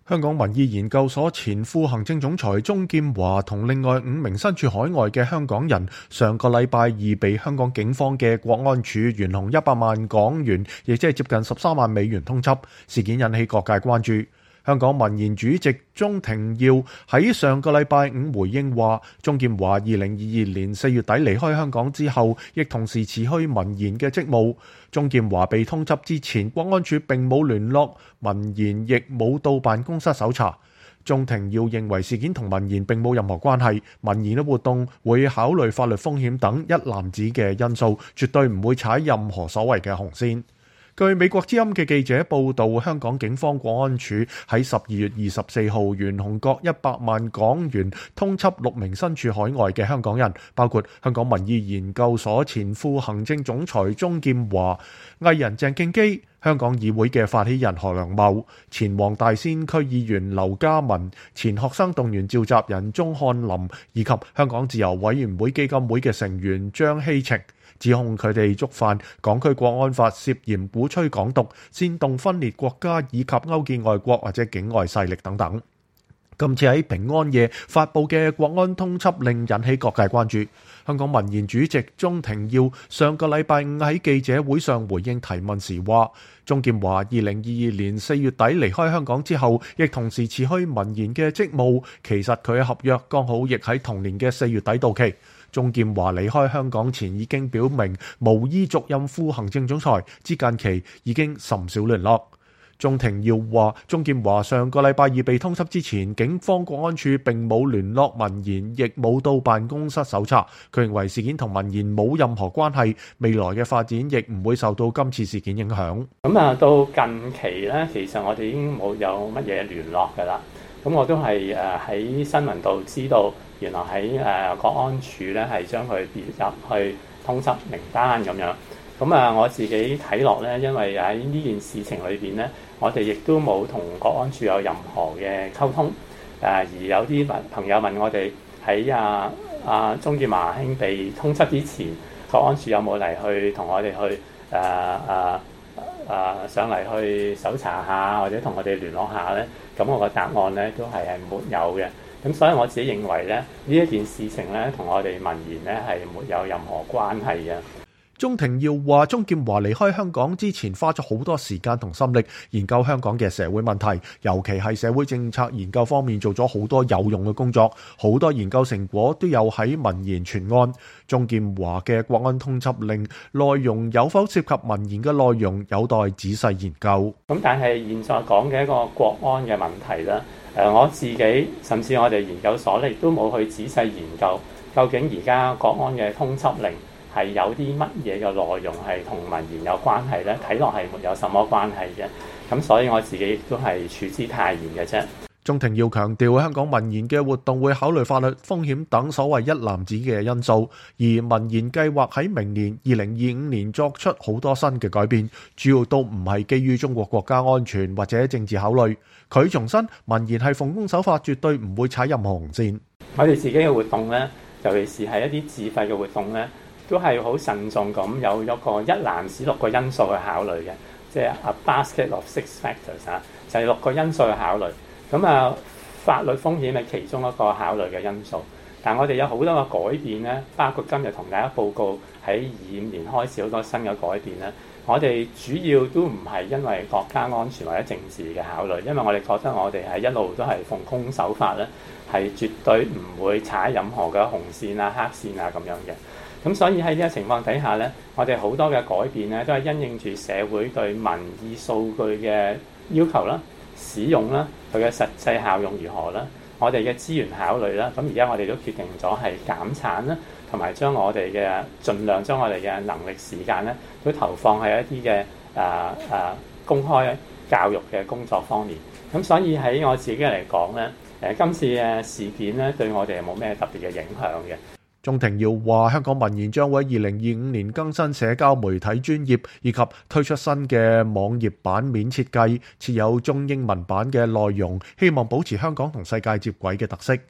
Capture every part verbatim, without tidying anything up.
香港民意研究所前副行政總裁鍾劍華同另外五名身處海外嘅香港人，上個禮拜二被香港警方嘅國安處懸紅一百萬港元，亦即係接近十三萬美元通緝。事件引起各界關注。香港民研主席鍾庭耀喺上個禮拜五回應話，鍾劍華二零二二年四月底離開香港之後，亦同時辭去民研嘅職務。鍾劍華被通緝之前，國安處並冇聯絡民研，亦冇到辦公室搜查。鍾庭耀認為事件同民研並冇任何關係，民研嘅活動會考慮法律風險等一籃子嘅因素，絕對唔會踩任何所謂嘅紅線。據美國之音嘅記者報道，香港警方國安處喺十二月二十四號懸紅各一百萬港元，通緝六名身處海外嘅香港人，包括香港民意研究所前副行政總裁鍾劍華、藝人鄭敬基、香港議會嘅發起人何良懋、前黃大仙區議員劉嘉文、前學生動員召集人鍾漢林，以及香港自由委員會基金會嘅成員張希晴，指控佢哋觸犯港區國安法，涉嫌鼓吹港獨、煽動分裂國家以及勾結外國或者境外勢力等等。今次喺平安夜發布嘅國安通緝令引起各界關注。香港民研主席鍾庭耀上個禮拜五喺記者會上回應提問時話，鍾劍華二零二二年四月底離開香港之後，亦同時辭去民研嘅職務。其實佢嘅合約剛好亦喺同年嘅四月底到期。鍾劍華離開香港前已經表明無意續任副行政總裁，之間期已經甚少聯絡。鍾庭耀話，鍾劍華上個禮拜二被通緝之前，警方國安處並冇聯絡民研，亦冇到辦公室搜查。佢認為事件同民研冇任何關係，未來嘅發展亦唔會受到今次事件影響。 咁啊，到近期咧，其實我哋已經冇有乜嘢聯絡㗎啦。咁我都係誒喺新聞度知道，原來喺誒國安處咧係將佢列入去通緝名單咁樣。咁啊，我自己睇落咧，因為喺呢件事情裏邊咧，我哋亦都冇同國安處有任何嘅溝通。誒，而有啲朋友問我哋喺啊啊鍾劍華兄被通緝之前，國安處有冇嚟去同我哋去誒誒誒上嚟去搜查下，或者同我哋聯絡下咧？咁我個答案咧都係係沒有嘅。咁所以我自己認為咧，呢一件事情咧同我哋民研咧係沒有任何關係嘅。 鍾庭耀話，鍾劍華離開香港之前花咗好多時間同心力研究香港嘅社會問題，尤其係社會政策研究方面做咗好多有用嘅工作，好多研究成果都有喺民研傳案。鍾劍華嘅國安通緝令內容有否涉及民研嘅內容，有待仔細研究。 咁但係現在講嘅一個國安嘅問題咧，誒我自己甚至我哋研究所咧都冇去仔細研究，究竟而家國安嘅通緝令係有啲乜嘢嘅內容係同民研有關係咧？睇落係沒有什麼關係嘅，咁所以我自己都係處之泰然嘅啫。 鍾庭耀強調，香港民研嘅活動會考慮法律風險等所謂一籃子嘅因素，而民研計劃喺明年二零二五年作出好多新嘅改變，主要都唔係基於中國國家安全或者政治考慮。佢重申，民研係奉公守法，絕對唔會踩任何紅線。 我哋自己嘅活動咧，尤其是係一啲自費嘅活動咧，都係好慎重咁有一個一籃子六個因素去考慮嘅，即係 a basket of six factors 啊，就係六個因素去考慮。咁啊，法律風險係其中一個考慮嘅因素。但係我哋有好多嘅改變咧，包括今日同大家報告喺二五年開始好多新嘅改變咧。我哋主要都唔係因為國家安全或者政治嘅考慮，因為我哋覺得我哋係一路都係奉公守法咧，係絕對唔會踩任何嘅紅線啊、黑線啊咁樣嘅。咁所以喺呢個情況底下咧，我哋好多嘅改變咧，都係因應住社會對民意數據嘅要求啦、使用啦、佢嘅實際效用如何啦、我哋嘅資源考慮啦。咁而家我哋都決定咗係減產啦，同埋將我哋嘅盡量將我哋嘅能力時間咧，都投放喺一啲嘅誒誒公開教育嘅工作方面。咁所以喺我自己嚟講咧，誒今次嘅事件咧，對我哋係冇咩特別嘅影響嘅。 鍾庭耀話，香港民研將會喺二零二五年更新社交媒體專頁，以及推出新嘅網頁版面設計，設有中英文版嘅內容，希望保持香港同世界接軌嘅特色。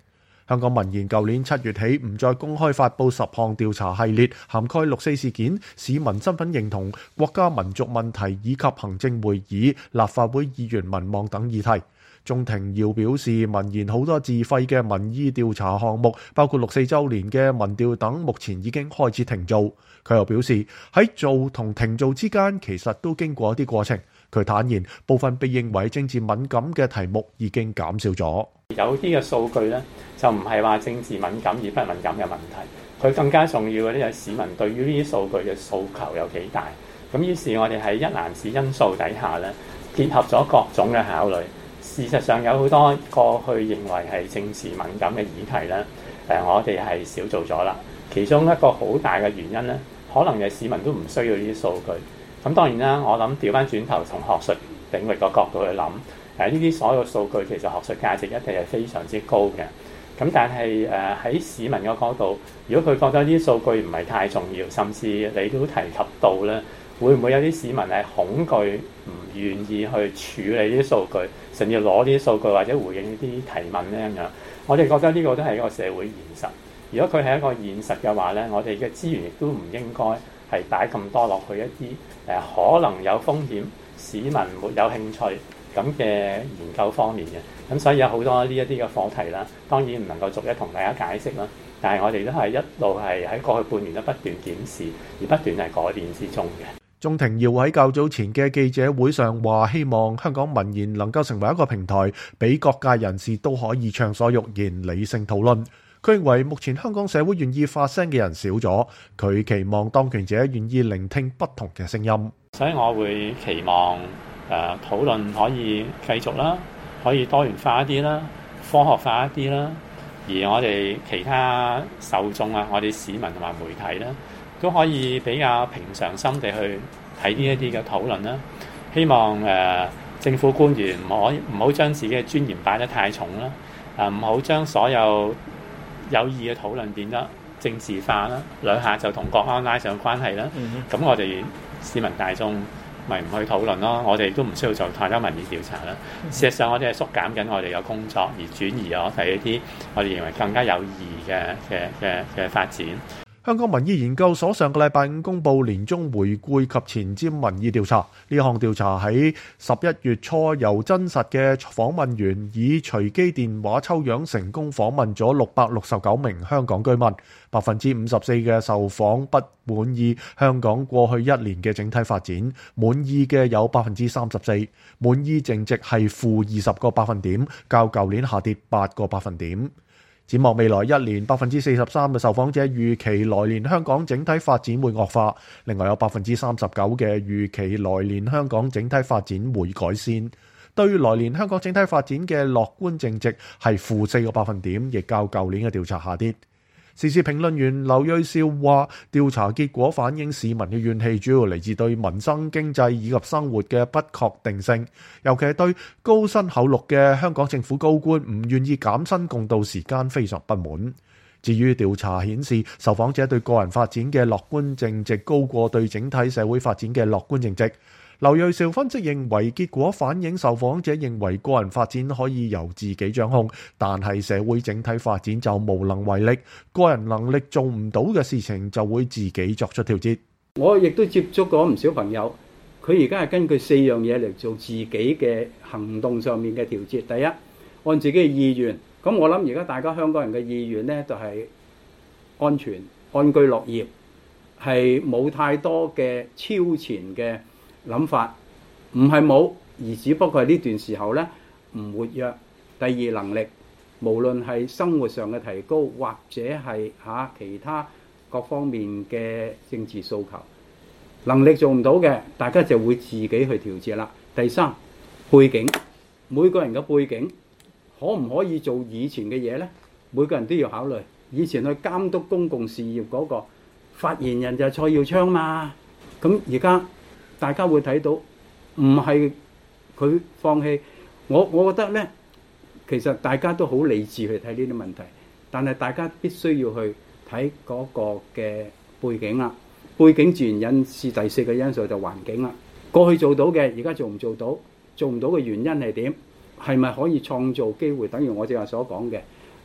香港民研舊年七月起唔再公開發布十項調查系列，涵蓋六四事件、市民身份認同、國家民族問題以及行政會議、立法會議員民望等議題。鍾庭耀表示，民研好多自費嘅民意調查項目，包括六四週年嘅民調等，目前已經開始停做。佢又表示，喺做同停做之間，其實都經過一啲過程。佢坦言，部分被認為政治敏感嘅題目已經減少咗。 有啲嘅數據咧，就唔係話政治敏感而不敏感嘅問題，佢更加重要嘅咧，係市民對於呢啲數據嘅訴求有幾大。咁於是，我哋喺一籃子因素底下咧，結合咗各種嘅考慮。事實上有好多過去認為係政治敏感嘅議題咧，誒，我哋係少做咗啦。其中一個好大嘅原因咧，可能係市民都唔需要呢啲數據。咁當然啦，我諗調翻轉頭從學術領域個角度去諗，誒呢啲所有數據其實學術價值一定係非常之高嘅。咁但係誒喺市民嘅角度，如果佢覺得呢啲數據唔係太重要，甚至你都提及到咧，會唔會有啲市民係恐懼唔願意去處理呢啲數據，甚至攞呢啲數據或者回應呢啲提問咧咁樣？我哋覺得呢個都係一個社會現實。如果佢係一個現實嘅話咧，我哋嘅資源亦都唔應該係擺咁多落去一啲誒、呃、可能有風險、市民沒有興趣咁嘅研究方面嘅。咁所以有好多呢一啲嘅課題啦，當然唔能夠逐一同大家解釋啦。但係我哋都係一路係喺過去半年都不斷檢視，而不斷係改變之中嘅。 鍾庭耀喺較早前嘅記者會上話，希望香港民研能夠成為一個平台，俾各界人士都可以暢所欲言、理性討論。佢認為目前香港社會願意發聲嘅人少咗，佢期望當權者願意聆聽不同嘅聲音。 所以我會期望誒、呃、討論可以繼續啦，可以多元化一啲啦，科學化一啲啦，而我哋其他受眾啊，我哋市民同埋媒體咧，都可以比較平常心地去睇呢一啲嘅討論啦。希望誒、呃、政府官員唔可唔好將自己嘅尊嚴擺得太重啦，啊唔好將所有有意嘅討論變得政治化啦，兩下就同國安拉上關係啦。咁、嗯、我哋市民大眾咪唔去討論咯，我哋都唔需要做太多民意調查啦。嗯、事實上，我哋係縮減緊我哋嘅工作，而轉移咗睇一啲我哋認為更加有意義嘅嘅嘅嘅發展。 香港民意研究所上個禮拜五公佈年終回顧及前瞻民意調查，呢項調查喺十一月初由真實嘅訪問員以隨機電話抽樣成功訪問咗六百六十九名香港居民，百分之五十四嘅受訪不滿意香港過去一年嘅整體發展，滿意嘅有百分之三十四，滿意淨值係負二十個百分點，較舊年下跌八個百分點。展望未來一年，百分之四十三嘅受訪者預期來年香港整體發展會惡化，另外有百分之三十九嘅預期來年香港整體發展會改善。對來年香港整體發展嘅樂觀淨值係負四個百分點，亦較舊年嘅調查下跌。時事評論員劉銳紹話，調查結果反映市民嘅怨氣主要嚟自對民生經濟以及生活嘅不確定性，尤其係對高薪厚祿嘅香港政府高官唔願意減薪共度時間非常不滿。至於調查顯示，受訪者對個人發展嘅樂觀淨值高過對整體社會發展嘅樂觀淨值。劉銳紹分析認為，結果反映受訪者認為個人發展可以由自己掌控，但係社會整體發展就無能為力，個人能力做唔到嘅事情就會自己作出調節。 我亦都接觸過唔少朋友，佢而家係根據四樣嘢嚟做自己嘅行動上面嘅調節。第一，按自己嘅意願，咁我諗而家大家香港人嘅意願呢，就係安全、安居樂業，係冇太多嘅超前嘅諗法，唔係冇，而只不過係呢段時候咧唔活躍。第二，能力，無論係生活上嘅提高，或者係嚇、啊、其他各方面嘅政治訴求，能力做唔到嘅，大家就會自己去調節啦。第三，背景，每個人嘅背景可唔可以做以前嘅嘢咧？每個人都要考慮。以前去監督公共事業嗰個發言人就係蔡耀昌嘛，咁而家大家會睇到，唔係佢放棄，我我覺得呢，其實大家都好理智去睇呢啲問題，但係大家必須要去睇嗰個嘅背景啦。背景自然引致第四個因素就環境啦。過去做到嘅，而家做唔做到？做唔到嘅原因係點？係咪可以創造機會？等於我正話所講嘅，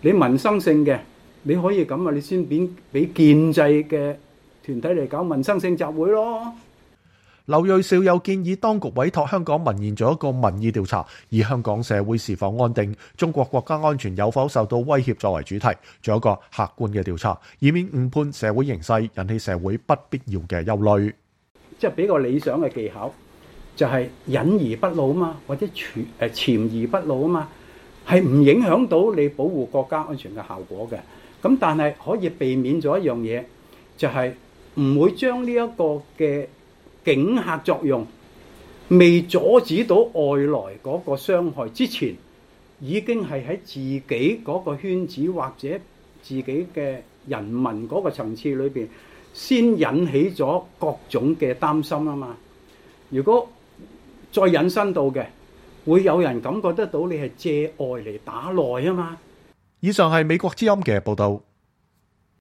你民生性嘅，你可以咁啊，你先俾俾建制嘅團體嚟搞民生性集會咯。 劉銳紹又建議當局委託香港民研做一個民意調查，以香港社會是否安定、中國國家安全有否受到威脅作為主題，做一個客觀嘅調查，以免誤判社會形勢，引起社會不必要嘅憂慮。 即係比較理想嘅技巧，就係隱而不露啊嘛，或者潛誒潛而不露啊嘛，係唔影響到你保護國家安全嘅效果嘅。咁但係可以避免咗一樣嘢，就係唔會將呢一個嘅警嚇作用未阻止到外來嗰個傷害之前，已經係喺自己嗰個圈子或者自己嘅人民嗰個層次裏邊，先引起咗各種嘅擔心啊嘛。如果再引申到嘅，會有人感覺得到你係借外嚟打內啊嘛。 以上係美國之音嘅報導。